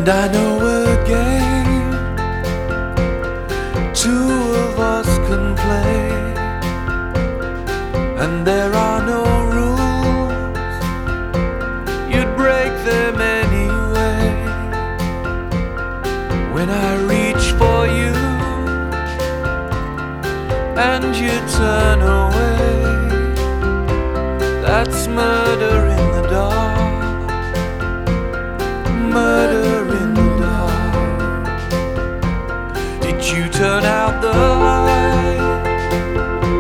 And I know a game two of us can play, and there are no rules, you'd break them anyway. When I reach for you and you turn away, that's murder in the dark, murder in the dark. Did you turn out the light?